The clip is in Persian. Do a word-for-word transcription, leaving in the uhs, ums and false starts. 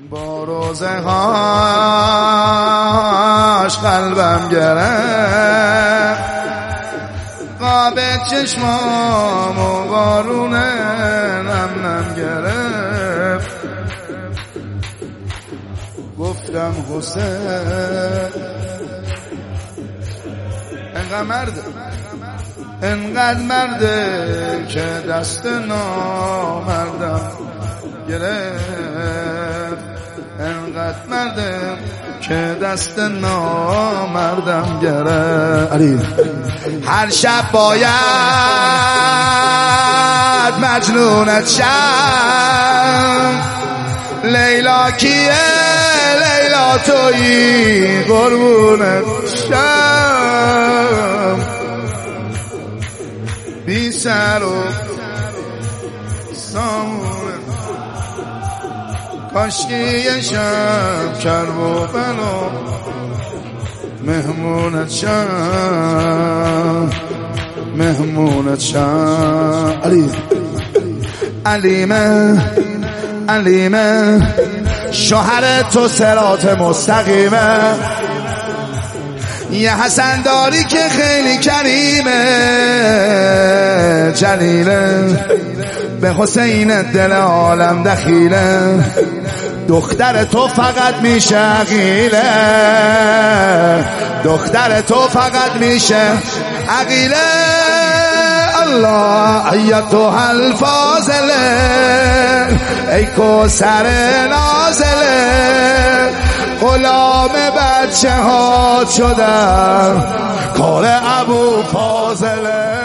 با روزه هاش قلبم گرفت، قاب چشمام و بارون نم نم گرفت. گفتم حسین انقدر مرده انقدر مرده که دست نامردم گرفت، انقدر مرده که دست نامردم گرفت. علی هر شب باید مجنونت شم، لیلا کیه لیلا تویی قربونت شم، بی سر و سامونه کاشکی شب کرب و بلا مهمونت شم مهمونت شم. علی علیمه علیمه شوهر تو صراط مستقیمه، یه حسن داری که خیلی کریمه، جلیله به حسین دل عالم دخیله، دختر تو فقط میشه عقیله، دختر تو فقط میشه عقیله. الله ایتها الفاضله ای کوثر نازله، غلام بچه ها شدم کار ابو فاضله.